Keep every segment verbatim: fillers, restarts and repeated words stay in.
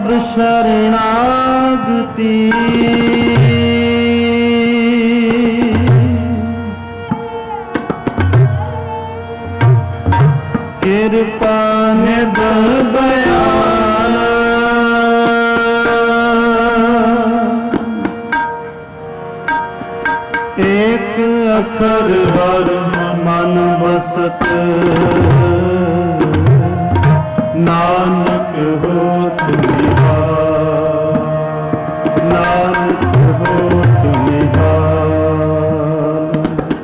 अब शरणागति कृपा निध बयान एक अक्षर हर मन बसत नानक होत निहाल नानक होत निहाल।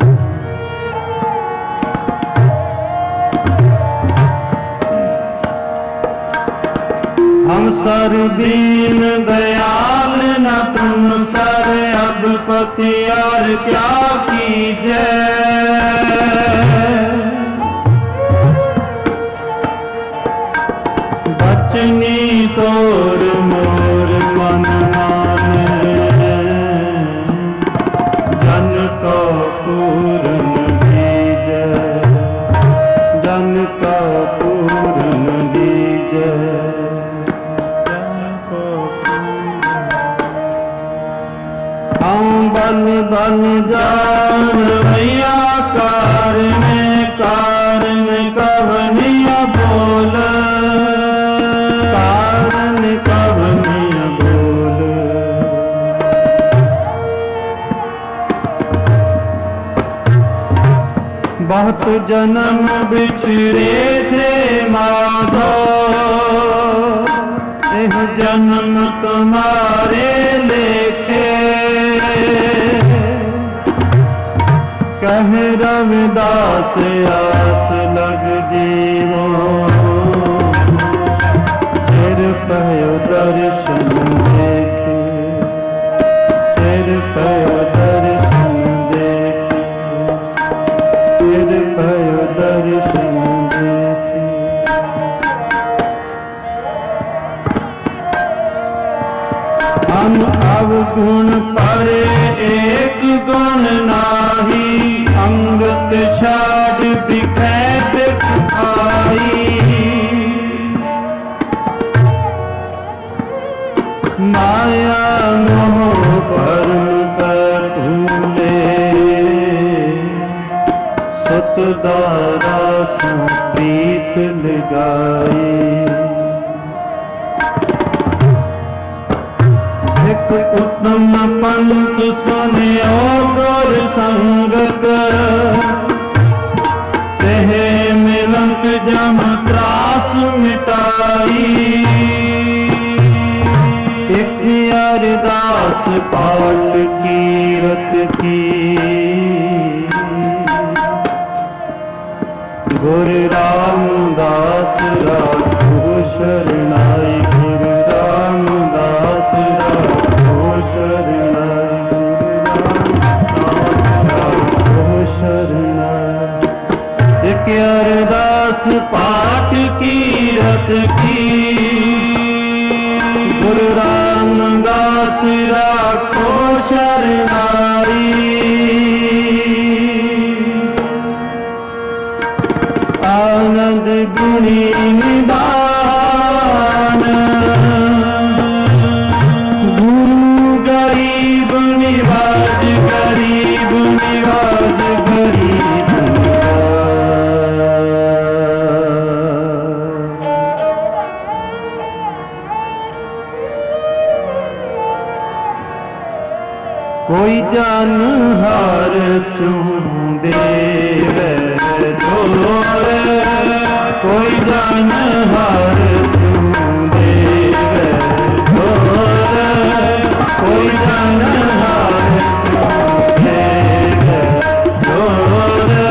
हम सर दीन दयाल न तुम सर अब पति और क्या कीजे। बचनी तोर मोर मन माने जन को पूर्ण दीजे जन को पूर्ण दीजे। हम बन बन जान भैया कार में कार में कवनिया बोल कारण कवनिया बोल। बहुत जन्म बिछड़े थे माधव एह जन्म तुम्हारे लेखे। कह रविदास आस लग जीवो फिर पयो दर्शन देखे फिर पयो दर्शन देखे फिर पयो दर्शन देखे। हम अवगुण परे एक गुण नाही अंगत छाड़ बिखैत खाई। माया मोह परम कर भूले सुत दारा सु प्रीत लगाई। एक उत्तम पंथ सुनियो गुर संगत तेहे मिलंक जम त्रास मिटाई। एक अरदास पाठ कीरत की गुरु रामदास राखो शरणाई गुरु रामदास राखो शरणाई गुरु रामदास राखो शरणाई। एक अरदास पाठ कीरत की गुरु रामदास राखो शरणाई। आनंद गुणी निदान गुरु गरीब निवाज गरीब निवाज गरीब कोई जान हार सु देवे जोरे कोई जान हार सु देवे जोरे कोई जान हार सु देवे जोरे।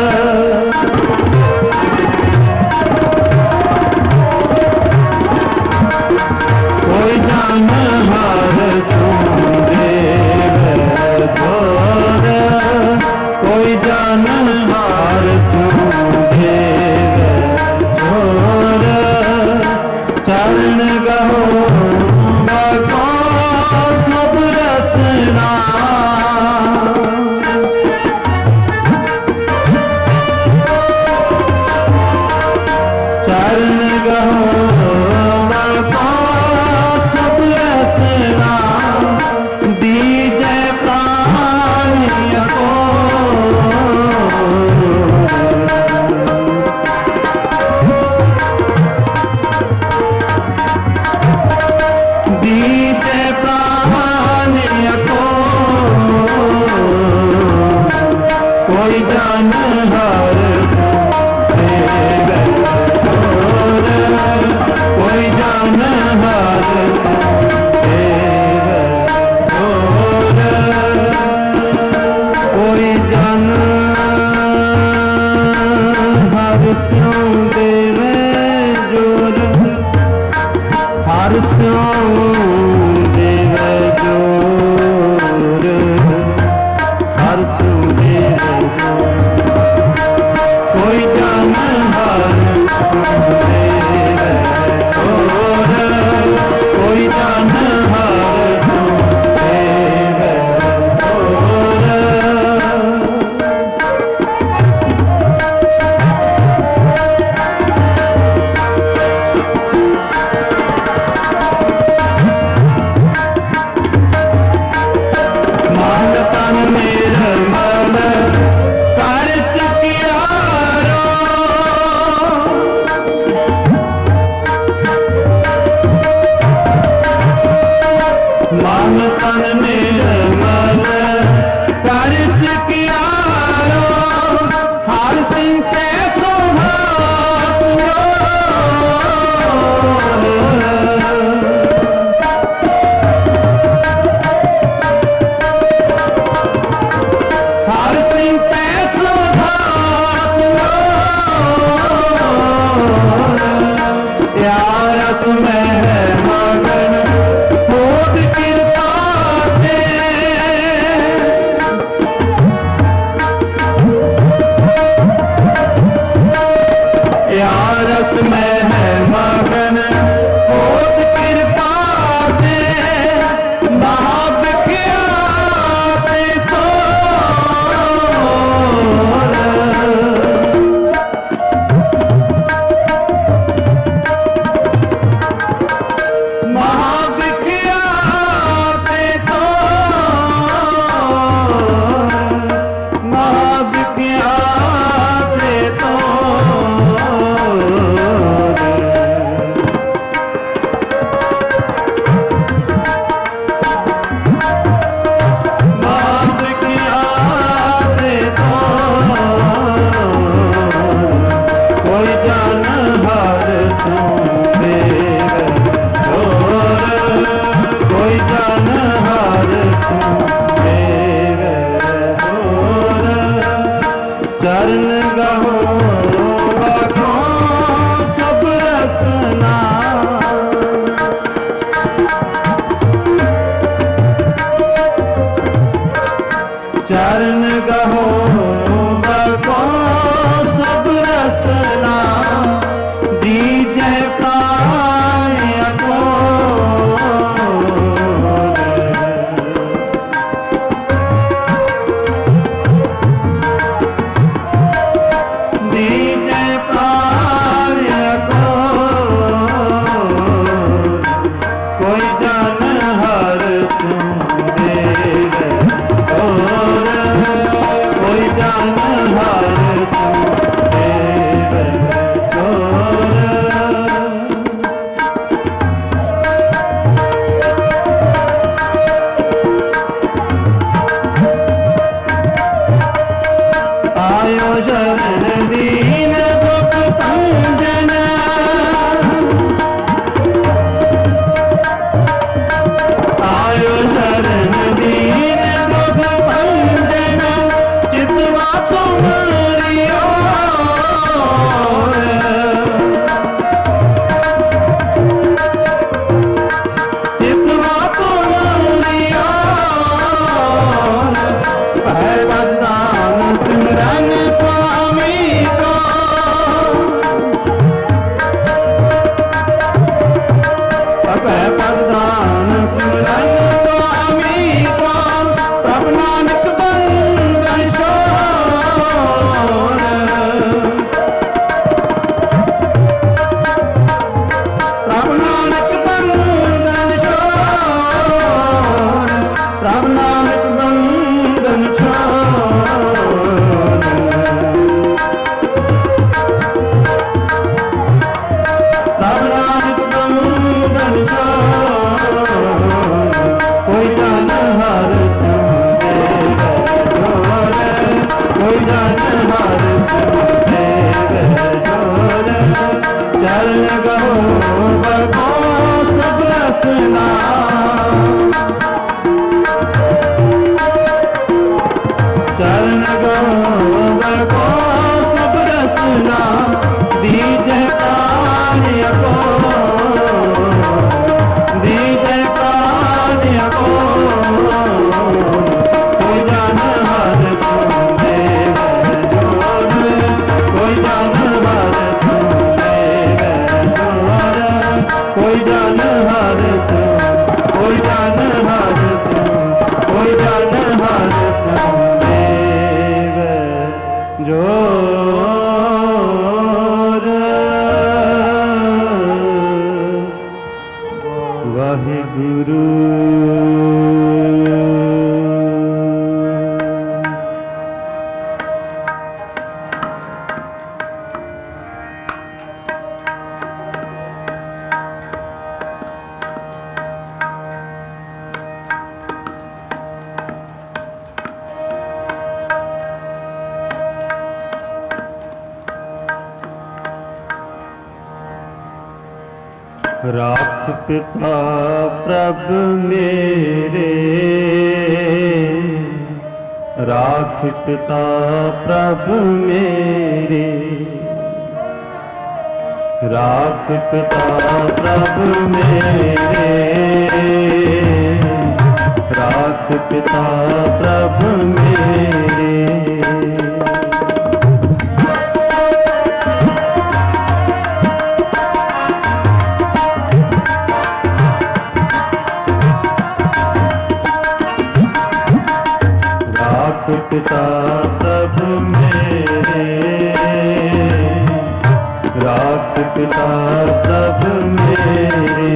कोई जान हार सु देवे जोरे कोई जान हार सु देवे जोरे। चरण गहो बाको सब रस कोई जान हार कोई जान हार कोई जान हार स्यों देवे जोर हार स्यों देवे जोर हार स्यों देवे जोर कोई जान हार कोई जान हार मान तन निर्मल कर चुकियारो मान तन निर्मल कर चुकियारो हर सिंह के सुहासियो हर सिंह के सुहासियो यार रस में है मगन होत कृपा ते यार रस में है मगन होत कृपा ते महाविख्यात तो महाविख्यात तो महाविख्यात तो महाविख्यात तो कोई जान हार सुदेव जोर कोई जान हार सुदेव जोर चरण गहो बाखो सब रसना चरण गहो बाखो सब रसना दीजै प्राण अघोर दीजै प्राण अघोर कोई जान हर सुदेव जोर राख पिता प्रभु मेरे, राख पिता प्रभु मेरे, राख पिता प्रभु मेरे, राख पिता प्रभु मेरे। पिता प्रभु मेरे, राख पिता प्रभु मेरे,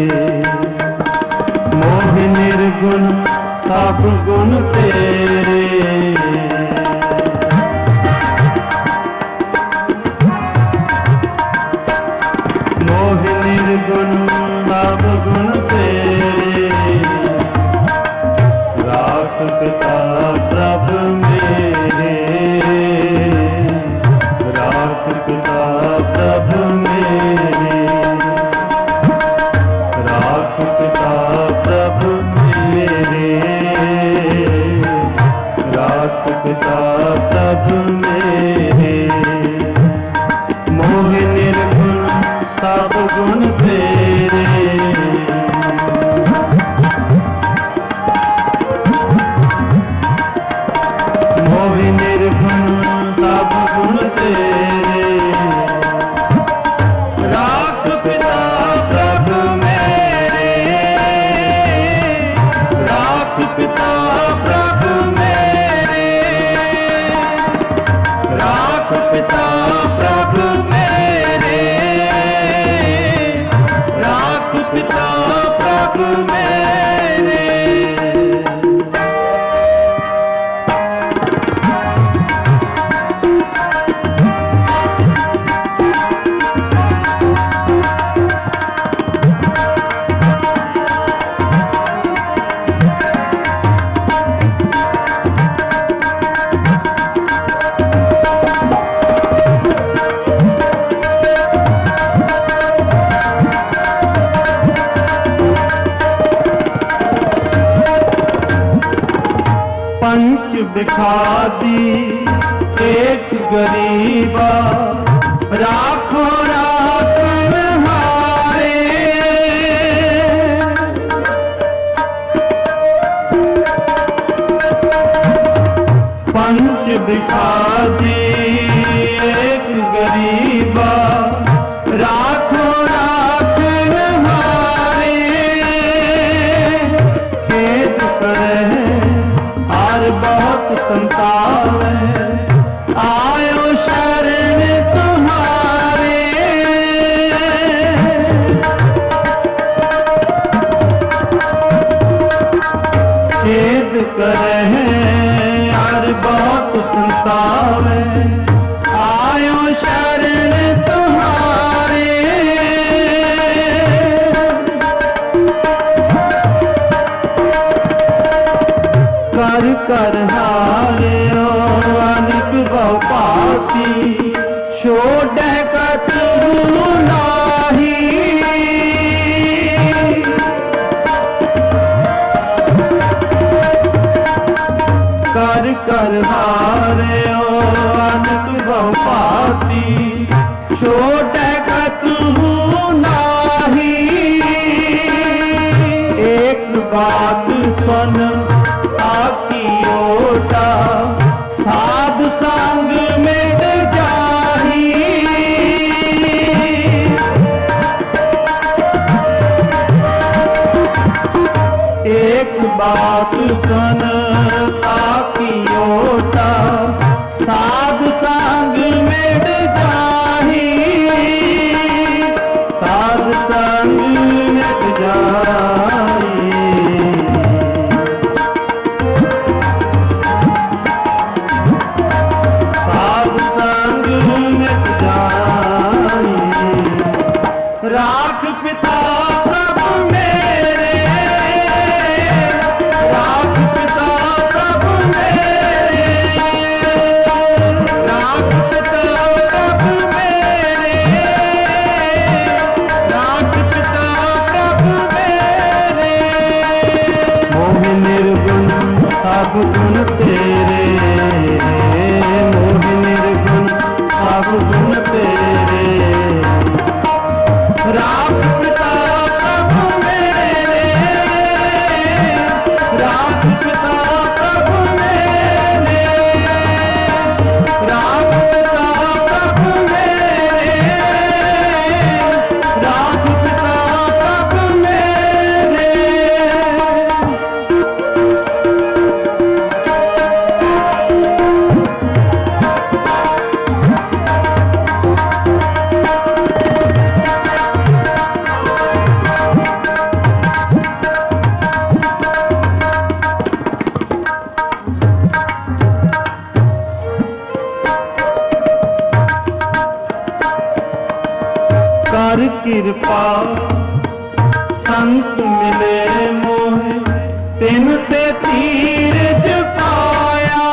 मोह निर्गुण सब गुण तेरे, मोह निर्गुण सब गुण तेरे, राख पिता प्रभु मेरे, राख पिता प्रभु मेरे, राख पिता प्रभु मेरे, राख पिता प्रभु मेरे, मोह निर्गुण सब गुण तेरे, निर्गुण सब गुण तेरे, राख पिता प्रभु मेरे, राख पिता प्रभु मेरे, राख पिता प्रभु मेरे, राख पिता प्रभु मेरे। पंच बिखादी एक गरीबा, राखो राखन हारे, पंच बिखादी एक गरीबा, राखो राखन हारे, खेद करे बहुत संसार में, आयो शरण तुम्हारे, खेद करे हर बहुत संसार में, आयो शरण तुम्हारे, कर कर हारे अनिक बहु पाती, छोड़ कतहु नाही, कर कर हारे अनिक बहु पाती, छोड़ कतहु नाही, एक बात सुन आकी ओटा, साध संग मिट जाही, एक बात सुन आकी ओटा, साध संग मिट जाही, साध संग मिट जाही। तेरे, मोह निर्गुण सब गुण तेरे। राख पिता प्रभु मेरे, राख पिता प्रभु मेरे, राख पिता प्रभु मेरे, राख पिता प्रभु मेरे। कर कृपा संत मिले मोहे, तिन ते तीरज पाया।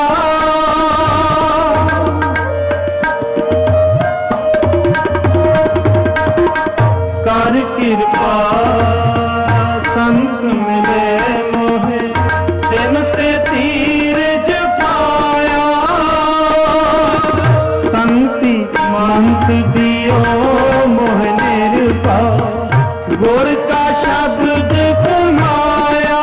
कर कृपा संत मिले मोहे, तिन ते तीरज पाया। संति मंत दियो मोह निर्भय, गुर का शब्द कमाया।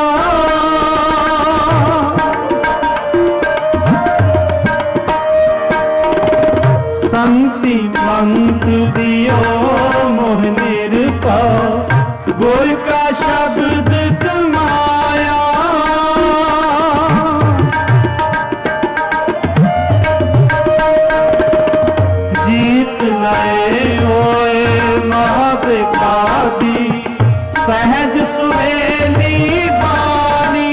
संति मंत दियो मोह निर्भय, गुर का शब्द कमाया। जीत गए होए महाविकादी, सहज सुहेली बानी।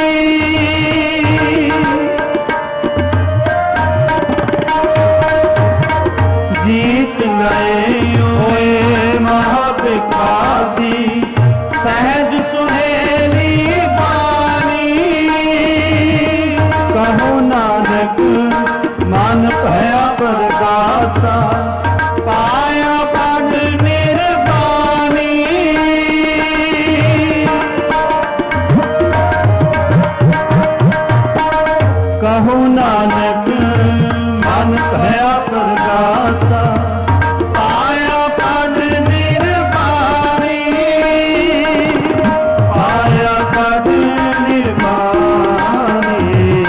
जीत गए होए महाविकादी, सहज सुहेली बानी। कहो नानक मन भया प्रगासा, पाया पद निर्वाणी। कहो नानक मन भया प्रगासा, पाया पद निर्वाणी। पाया पद निर्वाणी।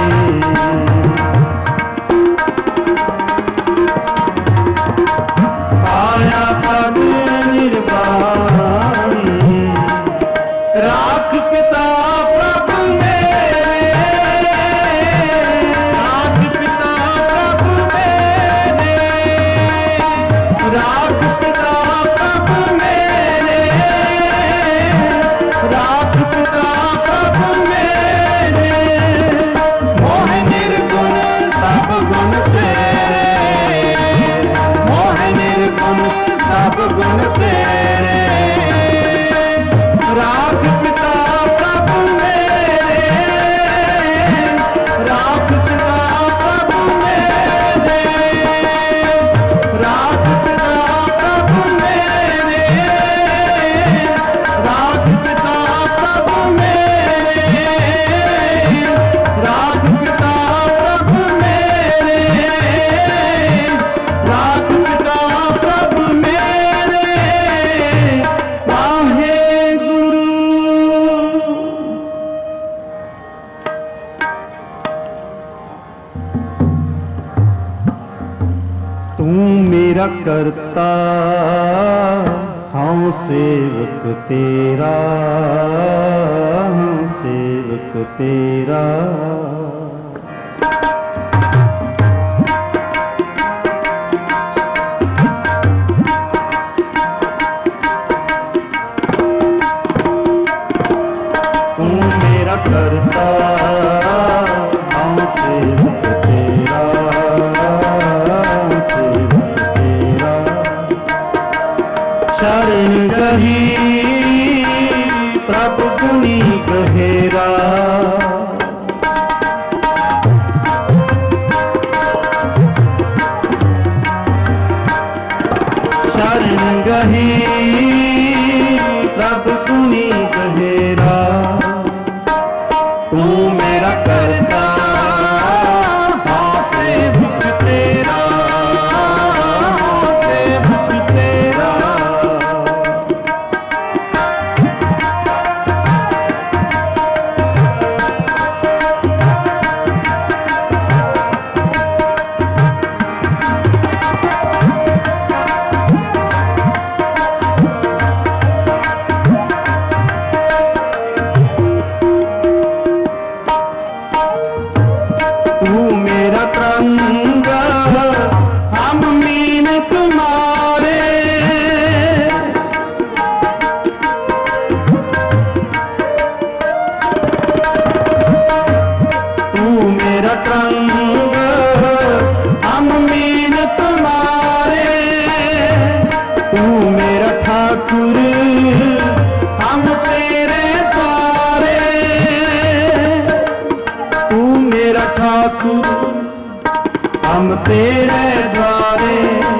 पाया पद निर्वाणी। राख पिता प्रभु मेरे, राख पिता प्रभु मेरे, राख पिता प्रभु मेरे, राख पिता प्रभु मेरे। मोह निर्गुण सब गुण तेरे, मोह निर्गुण सब गुण तेरे। राख पिता प्रभु मेरे, राख पिता प्रभु मेरे, राख पिता प्रभु मेरे, राख पिता प्रभु मेरे, राख पिता प्रभु मेरे, राख पिता प्रभु मेरे। वाहे गुरु। तू मेरा करता, हाँ सेवक तेरा, हाँ सेवक तेरा। तू मेरा करता, हाँ सेवक तेरा, सेवक तेरा। शरण गही प्रभु गुनी गहेरा, शरण गही प्रभु गुनी गहेरा। तू मेरा करता, मेरा रंग हम मीन तुम्हारे, तू मेरा ठाकुर हम तेरे द्वारे, तू मेरा ठाकुर हम तेरे द्वारे।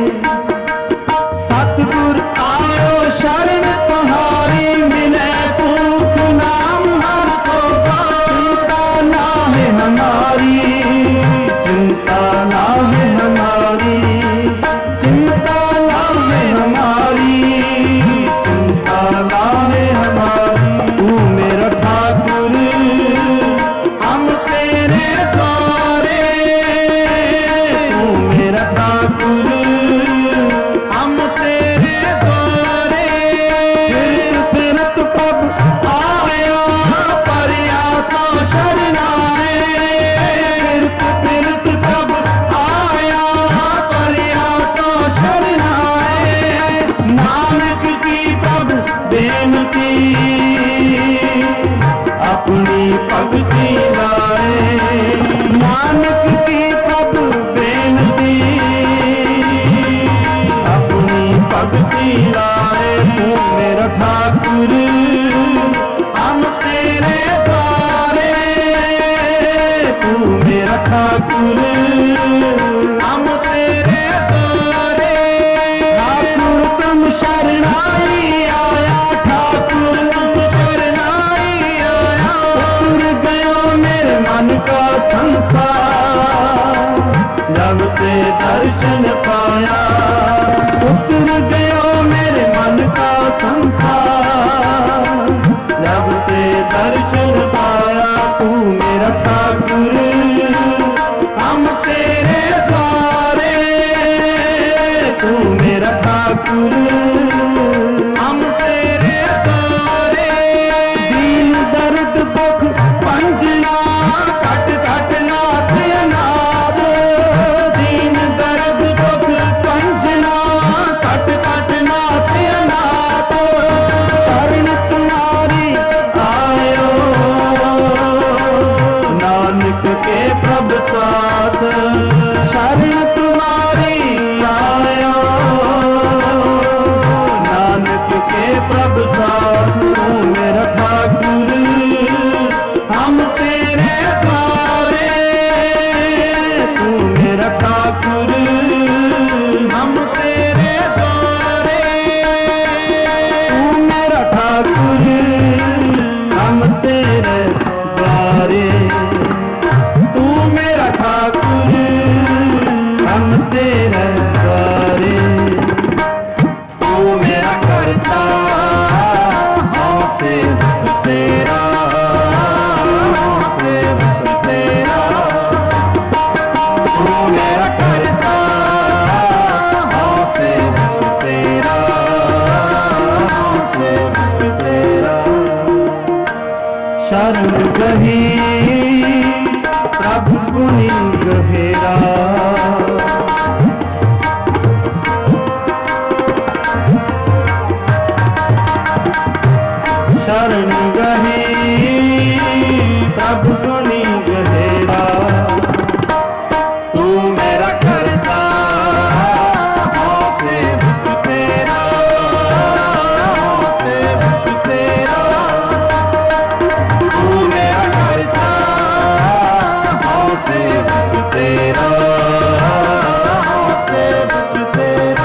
सतगुर आयो शरण तुम्हारी, मिले सुख नाम हर सोगा। चिंता ना है हमारी, चिंता ना है हमारी, चिंता ना है हमारी, चिंता ना है हमारी। तू मेरा ठाकुर हम तेरे द्वारे, तू मेरा ठाकुर हम तेरे द्वारे। फिरत फिरत प्रभु आया परिया तो शरणाए, फिरत फिरत प्रभु आया परिया तो शरणाए। नानक की प्रभु बेनती अपनी भक्ति लाए, नानक की प्रभु बेनती अपनी भक्ति लाए। तू मेरा ठाकुर हम तेरे द्वारे, तू मेरा ठाकुर हम तेरे द्वारे। ठाकुर तुम शरणाई आया, ठाकुर तुम शरणाई आया। उतर गयो मेरे मन का संसार, जब ते दर्शन पाया। उतर गयो मेरे मन का संसार, जब ते दर्शन पाया। तू मेरा ठाकुर हम तेरे द्वारे, तू मेरा ठाकुर हम तेरे द्वारे। दीन दर्द दुख पंजना कट कट नाथ अनाथ, दीन दर्द दुख पंजना कट कट नाथ अनाथ। शरण तुम्हारी आयो नानक के प्रभ साथ, शरण तुम्हारी आयो नानक के प्रभ साथ। तू मेरा ठाकुर हम तेरे द्वारे, तू मेरा ठाकुर हम तेरे द्वारे। तू मेरा ठाकुर हम तेरे द्वारे, तू मेरा ठाकुर हम तेरे द्वारे। तू मेरा करता हम सेवक तेरा, हम सेवक तेरा। तू मेरा करता हम सेवक तेरा, हम सेवक तेरा। शरण गही प्रभु गुणी गहेरा, शरण गही प्रभु गुणी गहेरा। तू मेरा करता हम सेवक तेरा, हम सेवक तेरा। तू मेरा करता हम सेवक तेरा, हम सेवक तेरा।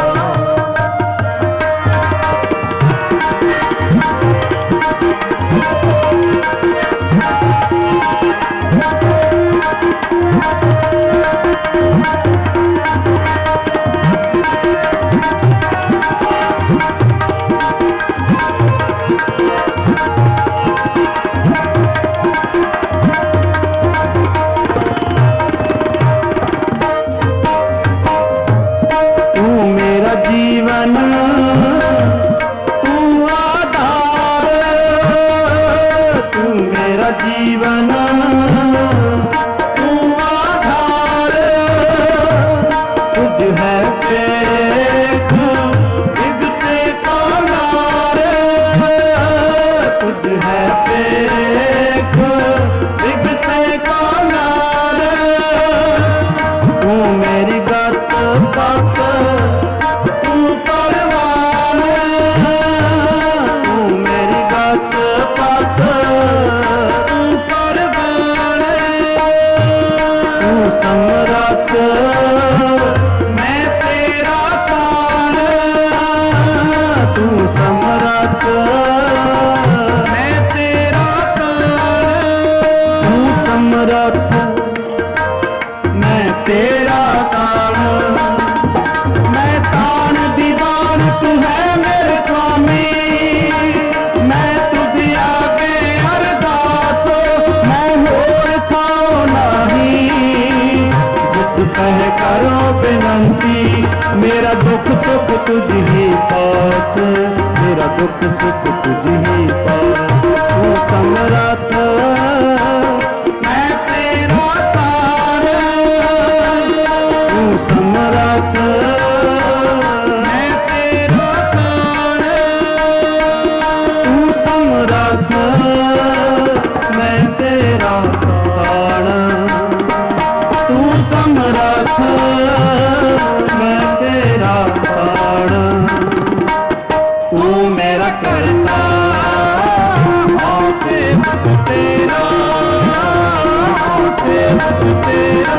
समरथ मैं तेरा ताण, तू समरथ मैं तेरा ताण, तू समरथ मैं तेरा ताण, मैं ताण दीवान तू है मेरे स्वामी, मैं तुझे आगे अरदास, मैं होर थाओ नहीं, जिस कह करो बिनती, मेरा दुख सुख तुझ ही पास, मेरा दुख सुख तुझ ही पास, तू समरथ मैं तेरा तार, तू समरथ मैं तेरा तार, तू समरथ मैं तेरा तार, तू समरथ मैं तेरा तार, तू मेरा करता हूँ सेवक तेरा, हूँ सेवक तेरा,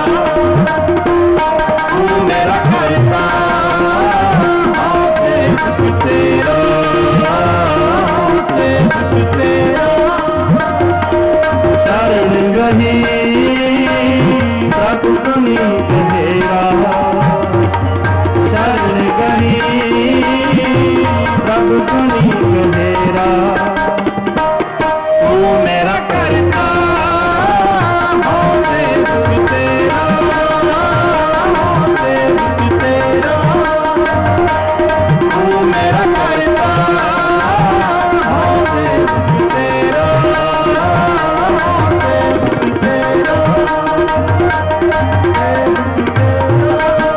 तू मेरा करता हूँ सेवक तेरा, हूँ सेवक तेरा, शरण गही प्रभु सुनी गहेरा, शरण गही प्रभु सुनी गहेरा, तू मेरा करता हूँ सेवक तेरा, हूँ सेवक तेरा, तू मेरा करता हूँ सेवक तेरा, हूँ सेवक तेरा, सेवक तेरा।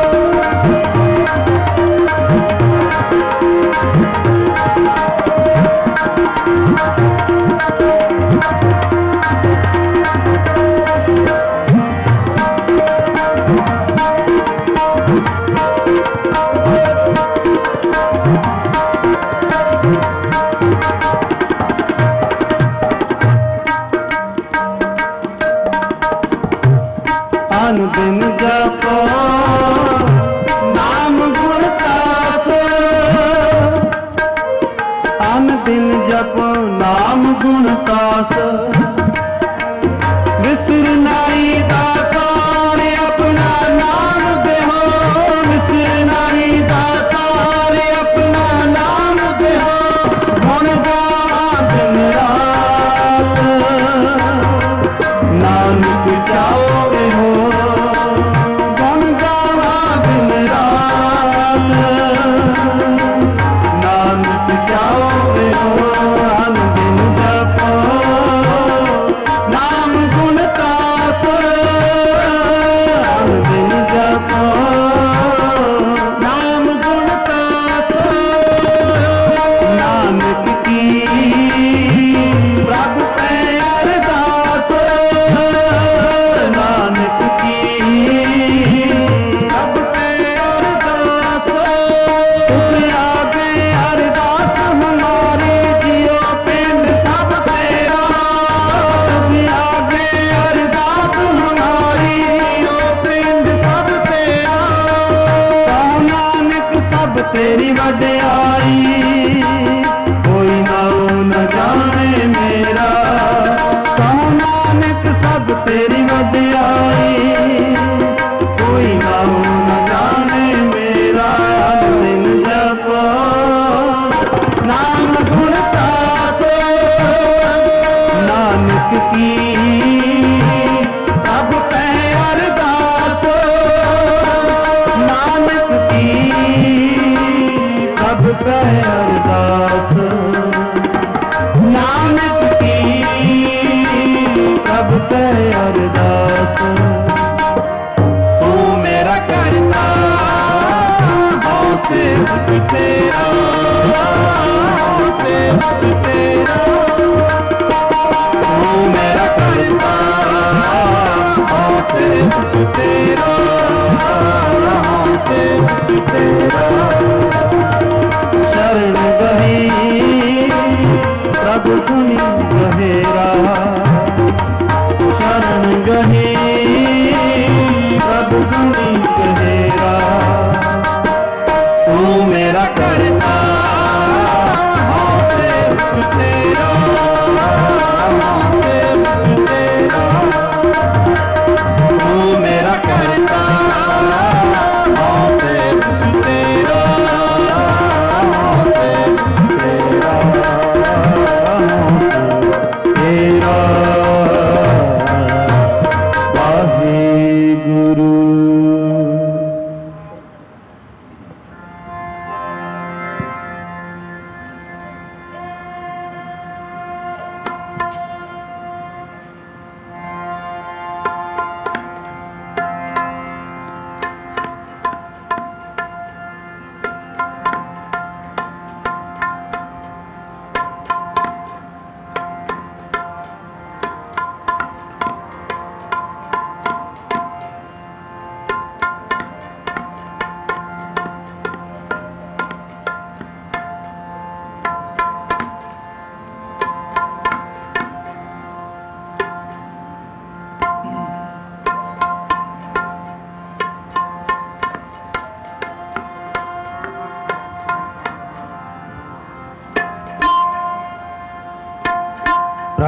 अनुदिन जपो नाम गुण तास, अनुदिन जपो नाम गुण तास, विसर नाई दातार अपना नाम देहो, विसर नाई दातार अपना नाम देहो, गुण गावा दिन रात नानक जाओगे हो, गुण गावा दिन रात नानक जाओगे हो, अनुदिन जपो नाम गुण तास, अनुदिन जपो नाम गुण तास, नानक की प्रभु पे अरदास, नानक की प्रभु पे अरदास, तुझ आगे अरदास हमारी, जियो पिंड सब तेरा, तुझ आगे अरदास हमारी, जियो पिंड सब तेरा, कहो नानक सब तेरी वड्याई, कोई नाऊ न जाने मेरा, कहो नानक सब तेरी वड्याई, कोई नाऊ न जाने मेरा, अनुदिन जपो नाम गुण तास, नानक की अब पे अरदास, नानक की अब पे अरदास, नानक की अब पे अरदास, तू मेरा करता हूँ सेवक तेरा, हूँ सेवक तेरा, तू मेरा करता हूँ सेवक तेरा, हूँ सेवक तेरा, शरण गही प्रभु सुनी गहेरा, शरण गही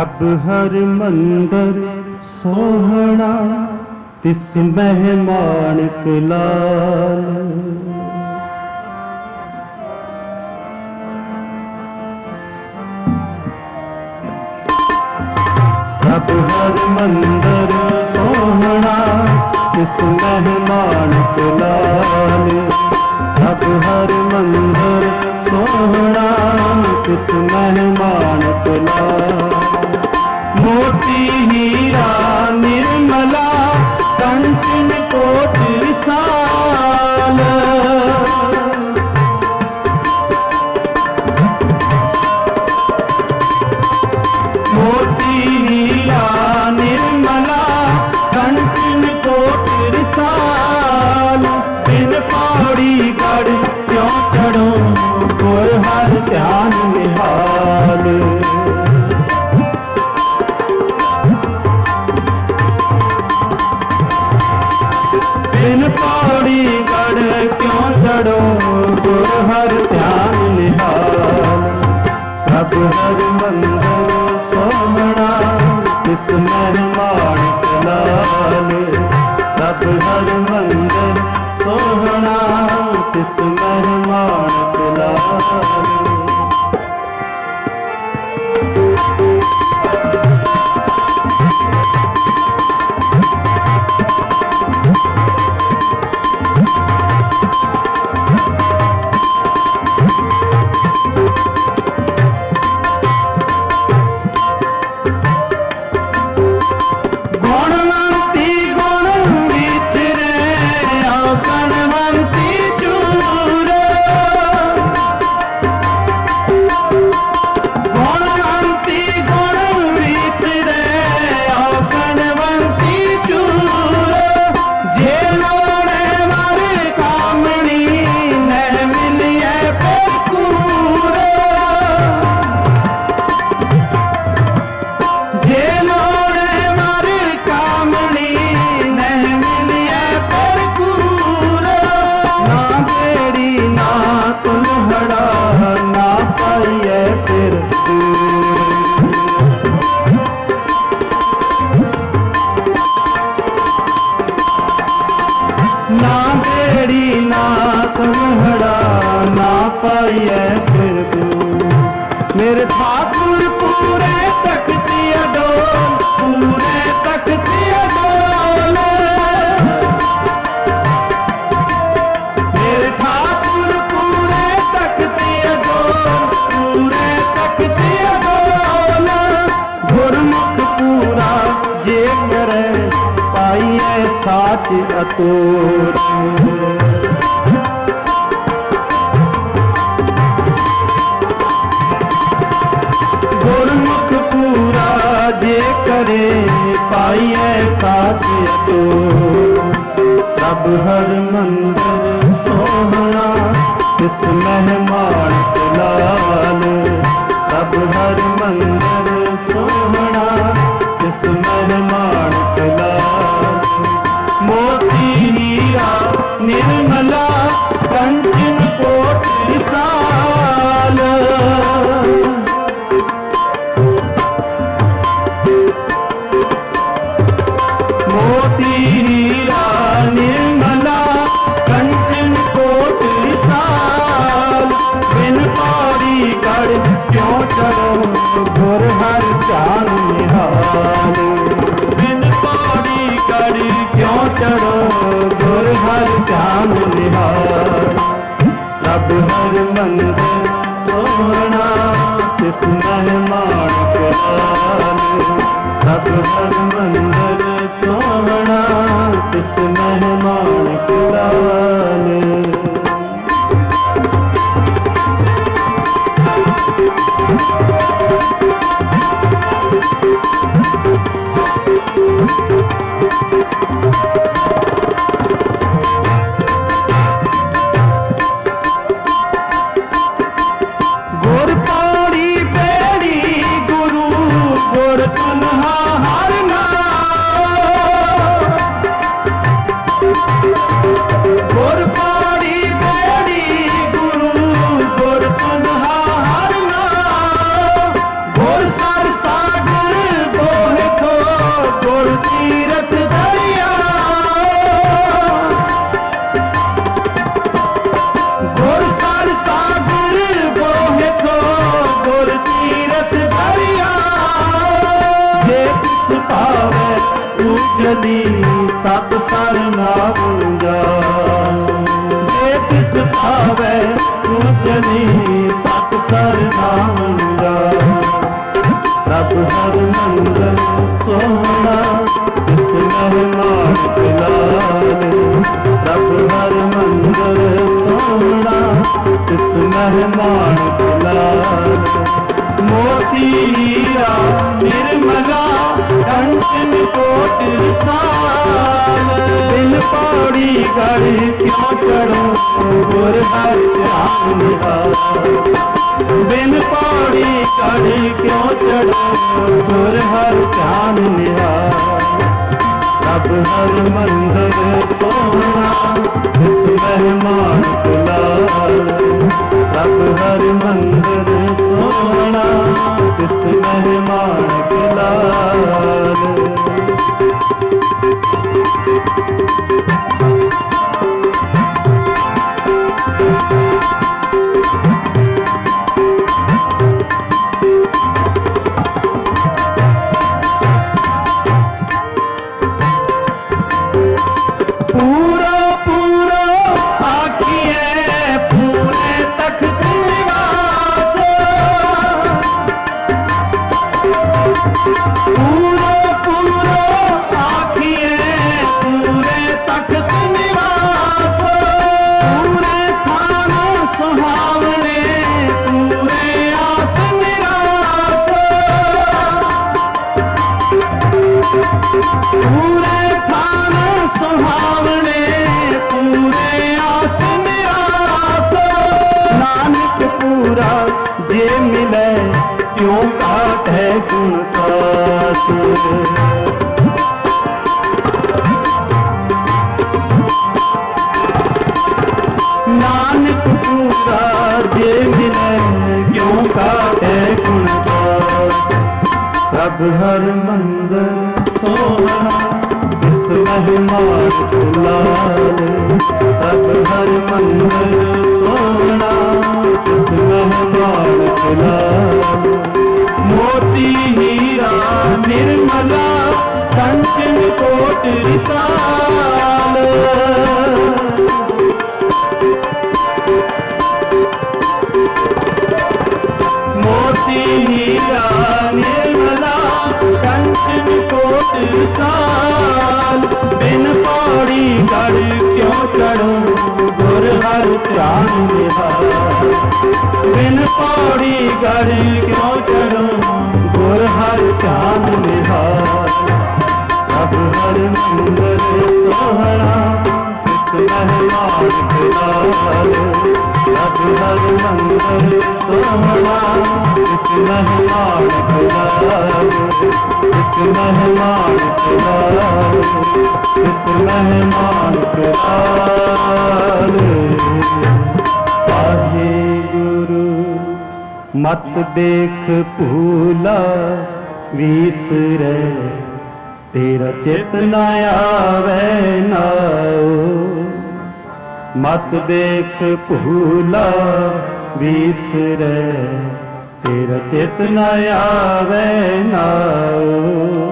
प्रभ हर मंदर सोहना तिस मेहमानक लाल। प्रभ हर मंदर सोहना तिस मेहमानक लाल। प्रभ हर मंदर सोहना तिस मेहमानक लाल। मोती हीरा निर्मला कंचन कोट विशाल। मोती हीरा निर्मला कंचन कोट विशाल। बिन पौड़ी गढ़ क्यों चढ़ो गुर हर ध्यान निहाल। बिन पौड़ी गढ़ क्यों चढ़ो गुर हर ध्यान निहाल। प्रभ हर मंदर सोहना तिस मेहमानक लाल। प्रभ हर मंदर सोहना तिस मेहमानक लाल। ना बेड़ी ना तुम्हड़ा ना पाइए फिर दूर। मेरे ठाकुर पूरे तकती अडोल पूरे तकती अडोल। मेरे ठाकुर पूरे तकती अडोल पूरे तकती अडोल। गुरमुख पूरा जे करे पाइए साच अतोर। गुरमुख पूरा जे करे पाइए साच अतोर। प्रभ हर मंदर सोहना तिस मेहमानक लाल। प्रभ हर मंदर सोहना तिस मेहमानक लाल। मोती हीरा निर्मला कंचन कोट विशाल। मोती हीरा निर्मला कंचन कोट विशाल। बिन पौड़ी गढ़ क्यों चढ़ो गुर हर ध्यान निहाल। बिन पौड़ी गढ़ क्यों चढ़ो गुर हर ध्यान निहाल। प्रभ हर मंदिर सोहना तिस मेहमानक लाल। प्रभ हर मंदिर सोहना तिस मेहमानक लाल। गुर पौड़ी बेड़ी गुरु गुर तुल्हा हर नाम। सर नाम जान। जे तिस भावै पूजनी सत सर नाम जान। प्रभ हर मंगल सोहना तिस मेहमान लाल। प्रभ हर मंगल सोहना तिस मेहमान लाल। मोती हीरा निर्मला कंचन कोट साल। बिन पौड़ी गढ़ क्यों चढ़ो गुर हर ध्यान निहाल। बिन पौड़ी गढ़ क्यों चढ़ो गुर हर ध्यान निहाल। प्रभ हर मंदिर सोना इस मेहमान लाल। प्रभ हर मंदिर सोना इस मेहमान लाल। जे मिले क्यों काटे गुण कास। नानक पूरा जे मिले क्यों काटे गुण कास। प्रभ हर मंदिर सोना इस मेहमान लाल। प्रभ हर मंदिर सोना इस मेहमान लाल। मोती हीरा निर्मला कंचन कोट विशाल। मोती हीरा निर्मला कंचन कोट विशाल। बिन पौड़ी गढ़ क्यों चढ़ो गुर हर ध्यान निहाल। बिन पौड़ी गढ़ क्यों चढ़ो गुर हर ध्यान निहाल। प्रभ हर मंदिर सोहना इस मेहमान लाल। प्रभ हर मंदिर सोहना इस मेहमान लाल। इस मेहमान लाल। इस मेहमान लाल। पाहे गुरु मत देख भूला विसरे। तेरा चित न आवे नाओ। मत देख भूला विसरे। तेरा चित न आवे नाओ।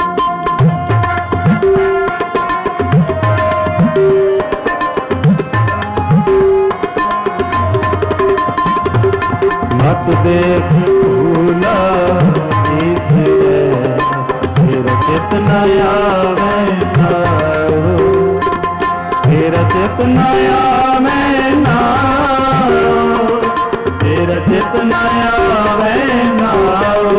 मत देख भूला विसरे। तेरा चित न आवे नाओ। तेरा चित न आवे नाओ। तेरा चित न आवे नाओ।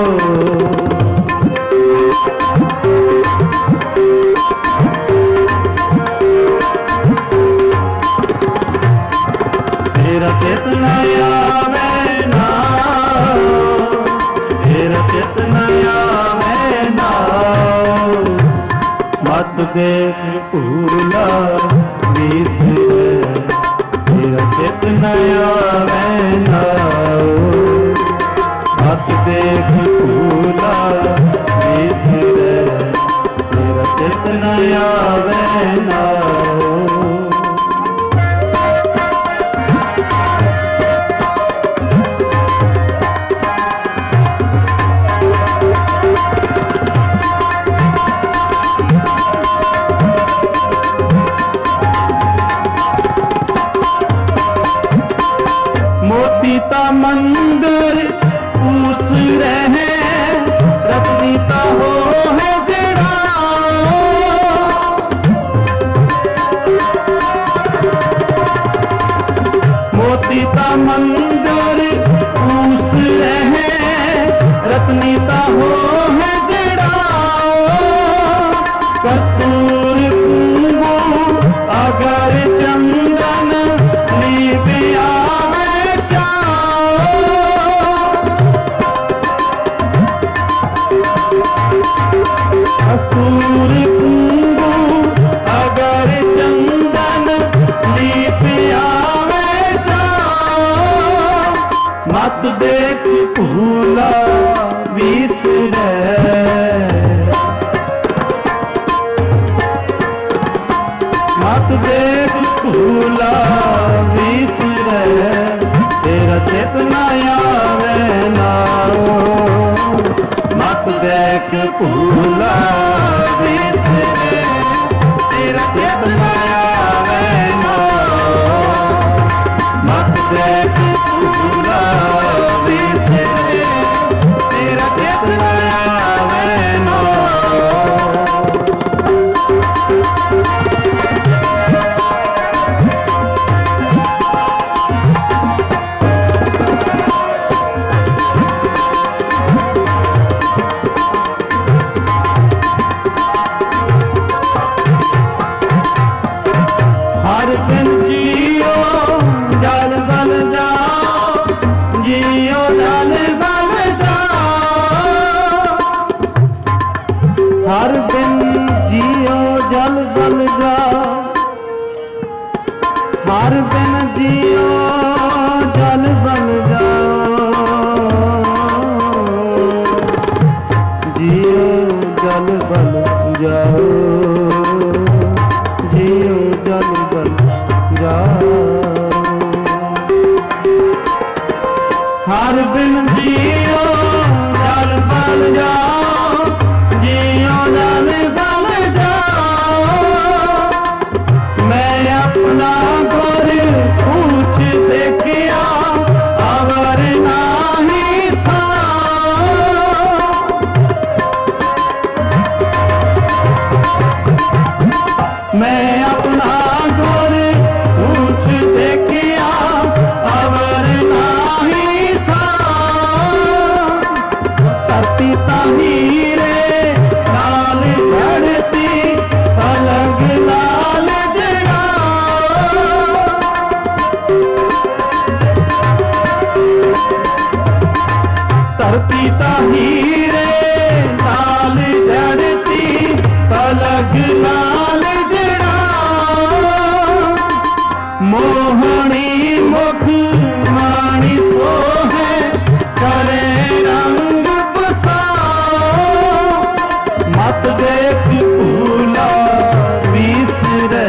तेरा चित न आवे नाओ। तेरा चित न आवे नाओ। मत देख भूला विसरे। तेरा चित न आवे नाओ। मत देख भूला विसरे। तेरा चित न आवे नाओ। मंदिर पूस रहे रत्नीता हो है जड़ाओ कस्तूर कुंगो अगर चंदन लीप आवे जाओ कस्तूर कुंगो अगर चंदन लीप आवे जाओ मत देख भूला विसरे मत देख भूला विसरे तेरा चेतना आवे नाओ मत देख भूला विसरे तेरा चेतना आवे नाओ मत देख भूला विसरे तेरा चेतना आवे नाओ हर दिन जियो जल बल जाओ जियो जल बल जाओ हर दिन जियो जल बल जाओ हर दिन जियो जल बल जाओ जियो जल बल जाओ जियो जल बल जाओ हर दिन जियो जल बल जाओ जियो जल बल जाओ मैं अपना घर पूछ देखिया अवर नाही था मैं अपना घर पूछ देखिया अवर नाही था धरती ताहीरे लाल धरती अलग लाल जड़ा धरती ताहीरे लाल धरती अलग लाल जड़ा मोहनी मुख माणी सो है करे रंग बसाओ मत देख भूला विसरे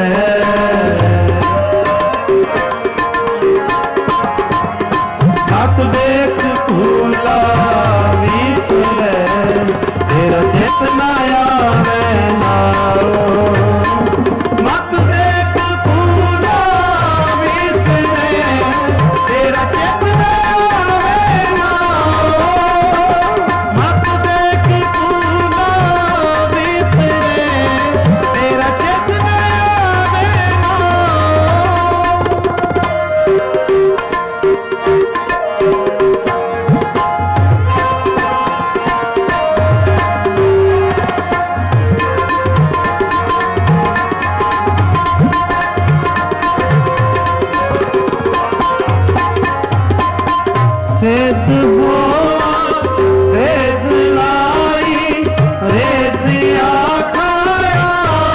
मत देख भूला विसरे तेरा चेतना आवे नाओ मत देख भूला विसरे तेरा चेतना आवे नाओ मत देख भूला विसरे तेरा चेतना आवे नाओ सेध हो सेध लाई रेतिया खाया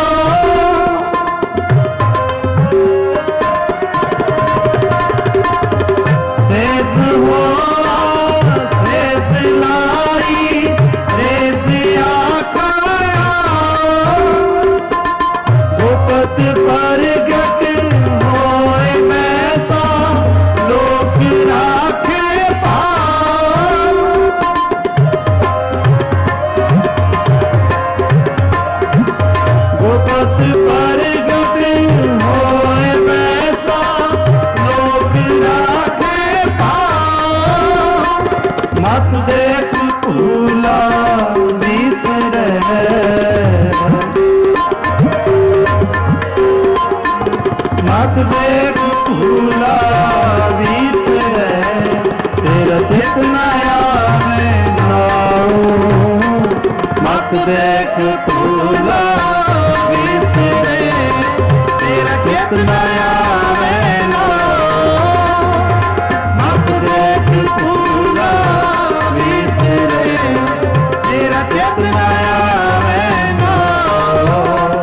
सेध हो सेध लाई रेतिया खाया गोपत परगट होए मैसा लोक राखे गोपत परगट होए वैसा लोक राखे मत देख भूला विसरे मत देख भूला विसरे न आवे नाऊ, मत देख फूला विसरे, तेरा चित न आवे नाऊ, मत देख फूला विसरे, तेरा चित न आवे नाऊ।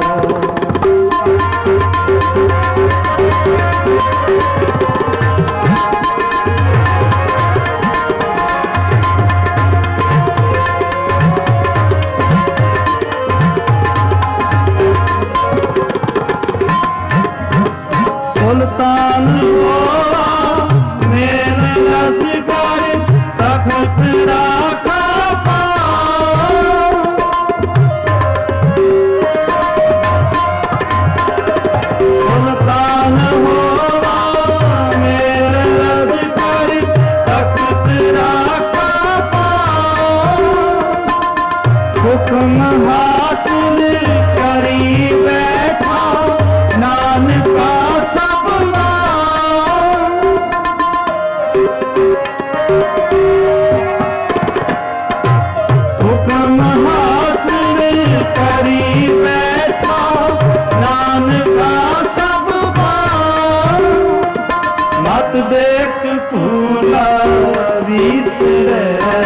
सुल्तान होवा मेल लश्कर तख्त राखा पाओ, सुल्तान होवा मेल लश्कर तख्त राखा पाओ, हुक्म हासिल करी बैठा नानका हुक्म हासिल करी बैठा नानका सब बार, मत देख फूला विसरे,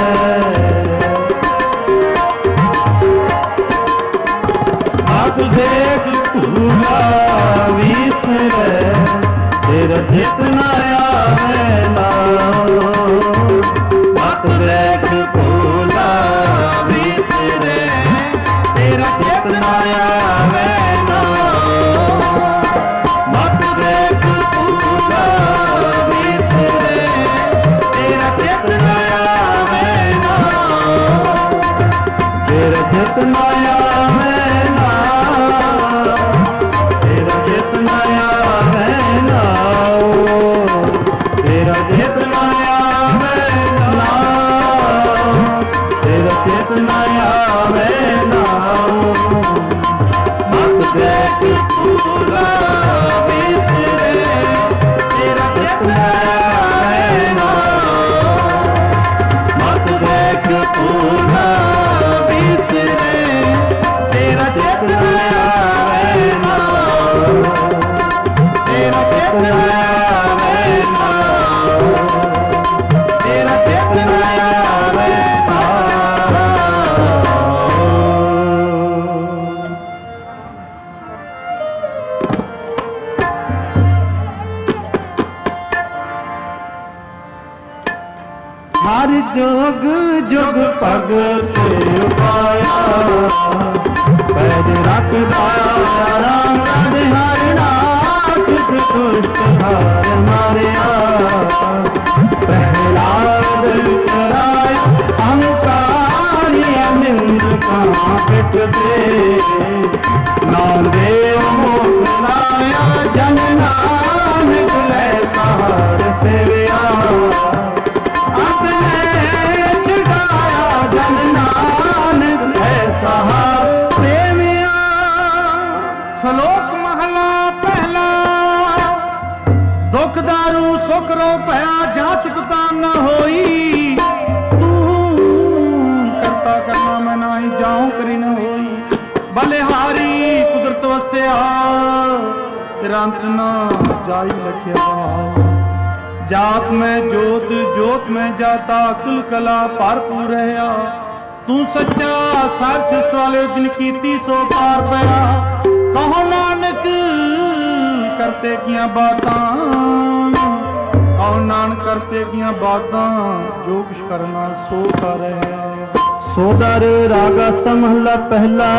मत देख फूला विसरे, तेरा चित न आवे नाऊ, मत देख फूला विसरे, तेरा चित न आवे नाऊ, मत देख फूला विसरे, तेरा चित न आवे नाऊ, तेरा चित न आवे नाऊ, तेरा चित न आवे नाऊ, तेरा चित न आवे नाऊ, तेरा चित न आवे नाऊ, मत देख फूला विसरे, तेरा चित न आवे नाऊ, मत देख फूला विसरे, तेरा चित न आवे नाऊ, तेरा चित न आवे नाऊ, तेरा चित न आवे नाऊ। हर जोग जुग भगत पाया, पैर रखदा राम राधे हर नाथ, दुष्ट हार मारिया, प्रहलाद कराया अहंकारी निंद कहाँ पिटते, नामदेव मोख लाया जन नानक ले सहार सेविया, अपने छुड़ाया जन नानक ले सहार सेविया। श्लोक महला पहला, दुख दारू सुख रो भया जा चुकता न होई, तू करता करना मैं नाही जाऊं करी न होई, बलिहारी कुदरत वस्या तेरा अंत न जाई लख्या, जात में जोत जोत में जाता कुल कला भरपूर रहा, तू सच्चा सार सिस वाले जिन कीती सो पार पया, कहो नानक करते किया बातां, कहो नानक करते किया बातां, जो कुछ करना सो कर सोदर रागा समहला पहला,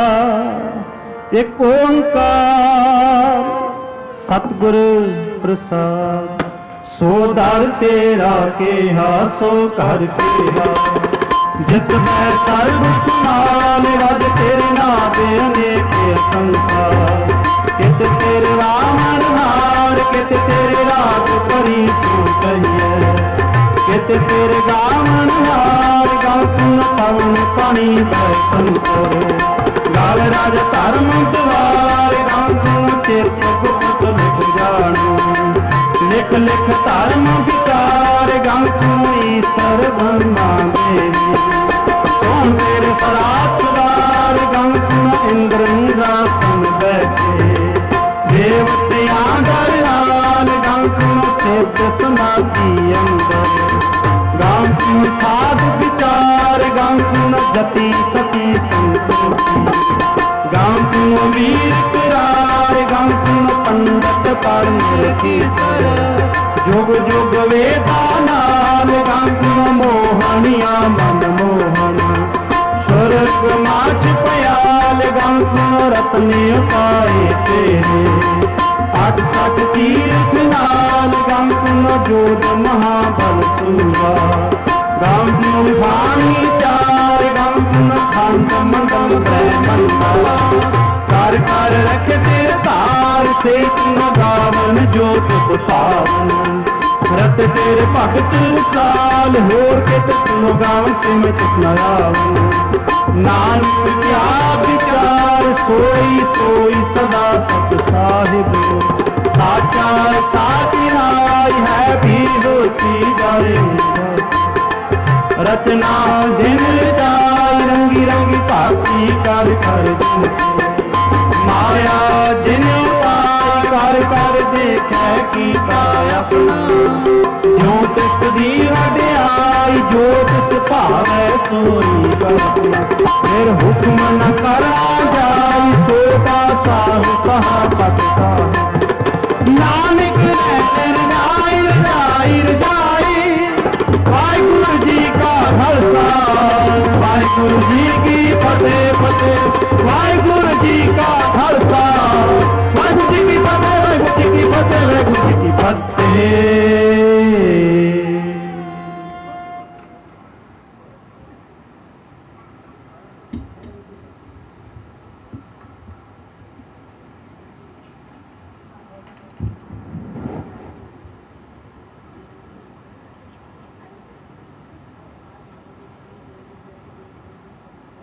एक ओंकार सतगुरु प्रसाद, सोदर तेरा केहा सो कर केहा, जित मैं सर्व सुनाल रज तेरे नाम अनेक संसार, कित तेरे रावण हार कित तेरे राग परी सो कहिए, कित तेरे गावन हार गाँव तुम पवन पानी पर संसर, गाल राज धर्म द्वार गाँव तुम चेत गुप्त लिख जानो, लिख लिख धर्म विचार ਗੰਗੂਈ ਸਰਬੰਨਾ ਦੇਵੀ ਸੋਹਣ ਤੇਰੇ ਸਦਾ ਸੁਦਾਰ ਗੰਗੂ ਇੰਦਰ ਇੰਦਰਾਸਨ ਬੈਠੇ ਦੇਵਤਿਆਂ ਦਰਬਾਰ ਗੰਗੂ ਸਿਧ ਸਮਾਧੀ ਅੰਦਰ ਗੰਗੂ ਸਾਧ ਵਿਚਾਰ ਗੰਗੂ ਜਤੀ ਸਤੀ ਸੰਤੋਖੀ ਗੰਗੂ ਵੀਰ ਪਿਰਾਰ ਗੰਗੂ ਪੰਡਤ ਪੜ੍ਹ ਲਿਖੀ ਸਰ ਜੁਗ ਜੁਗ ਵੇਦਾਂ ਨਾਲ ਗੰਗੂ ਮੋਹਣੀਆਂ ਮਨ ਮੋਹਣ ਸੁਰਗ ਮਾਛ ਪਿਆਲ ਗੰਗੂ ਰਤਨੇ ਪਾਏ ਤੇਰੇ ਅੱਠ ਸੱਠ ਤੀਰਥ ਨਾਲ ਗੰਗੂ ਜੋਤ ਮਹਾਬਲ ਸੂਰਾ ਗੰਗੂ ਖਾਣੀ ਚਾਰ ਗੰਗੂ ਖੰਡ ਮੰਡਲ ਬ੍ਰਹਮੰਡਾ ਕਰ ਕਰ ਰੱਖੇ ਤੇਰੇ ਧਾਰ ਸੇ ਤੂੰ ਗਾਵਨ ਜੋਤ ਪਾਵਨ ਰਤ ਤੇਰੇ ਭਗਤ ਰਸਾਲ ਹੋਰ ਕਿਤ ਤੂੰ ਗਾਵਨ ਸਿਮਟ ਨਾਵਨ ਨਾਨਕ ਕਿਆ ਵਿਚਾਰ ਸੋਈ ਸੋਈ ਸਦਾ ਸਤ ਸਾਹਿਬ ਸਾਚਾ ਸਾਚੀ ਰਾਈ ਹੈ ਵੀ ਹੋਸੀ ਜਾਏ ਰਚਨਾ ਦਿਨ ਜਾਈ ਰੰਗੀ ਰੰਗੀ ਭਾਤੀ ਕਰ ਕਰ ਦਿਨ ਮਾਇਆ ਜਿਨ ਪਾਰ ਕਰ ਕਰ ਦੇਖੈ ਕੀਤਾ ਆਪਣਾ ਜੋ ਤਿਸ ਦੀ ਵਡਿਆਈ ਜੋ ਤਿਸ ਭਾਵੈ ਸੋਈ ਕਰਨਾ ਫਿਰ ਹੁਕਮ ਨ ਕਰਾ ਜਾਈ ਸੋ ਕਾ ਸਾਹ ਸਹਾ ਪਤ ਸਾਹ ਨਾਨਕ ਰਹਿ ਰਜਾਈ ਰਜਾਈ ਰਜਾਈ ਵਾਹਿਗੁਰੂ ਜੀ ਕਾ ਖਾਲਸਾ ਵਾਹਿਗੁਰੂ ਜੀ ਕੀ ਫਤਿਹ ਫਤਿਹ ਵਾਹਿਗੁਰੂ ਜੀ ਕਾ ਖਾਲਸਾ ਵਾਹਿਗੁਰੂ ਜੀ ਕੀ ਫਤਿਹ ਵਾਹਿਗੁਰੂ ਜੀ ਕੀ ਫਤਿਹ ਵਾਹਿਗੁਰੂ ਜੀ ਕੀ ਫਤਿਹ